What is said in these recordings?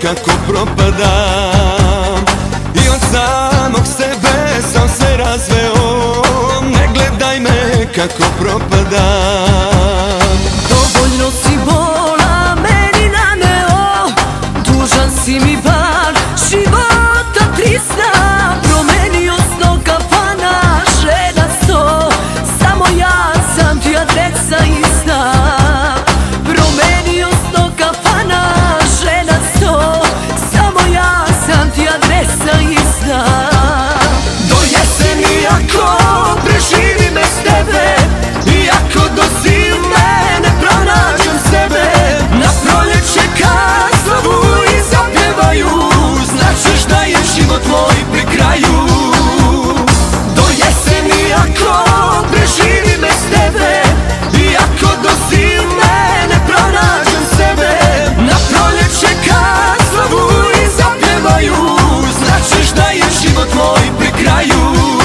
kako propadam. I od samog sebe sam se razveo, ne gledaj me kako propadam. Dovoljno si bola meni naneo, dužan si mi bar života 300. Promenio sto kafana, žena sto, samo ja sam ti adresa ista. Promenio sto kafana, žena sto, samo ja sam ti adresa ista. Do jeseni ako preživim bez tebe, i ako do zime ne pronađem sebe, na proljeće kad slavu i zapjevaju, značiš da je život moj pri kraju. Do jeseni ako preživim bez tebe, i ako do zime ne pronađem sebe, na proljeće kad slavu i zapjevaju, značiš da je život moj pri kraju.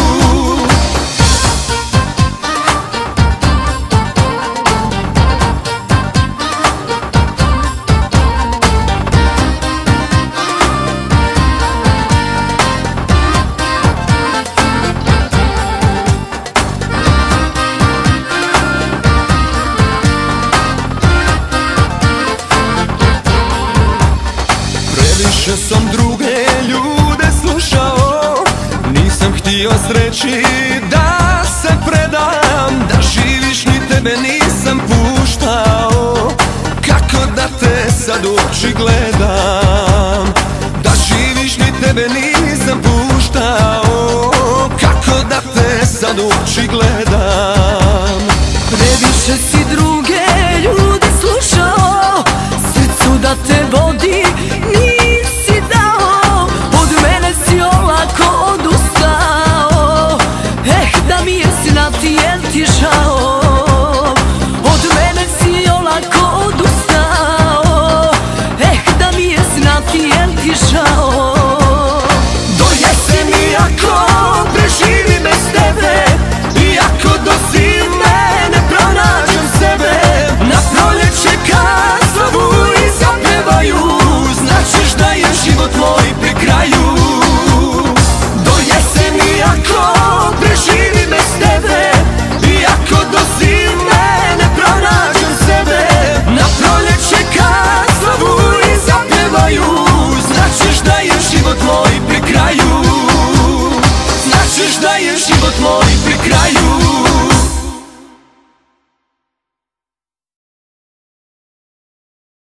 Previše sam druge ljude slušao, nisam htio sreći da se predam, da živiš ni tebe nisam puštao. Kako da te sad u oči gledam, da živiš ni tebe nisam puštao. Kako da te sad u oči gledam. Previše si druge ljude slušao, srcu da te vodi nisi dao, od mene si olako odustao. Da mi je znati jel ti žao, od mene si olako odustao. Da mi je znati jel ti žao.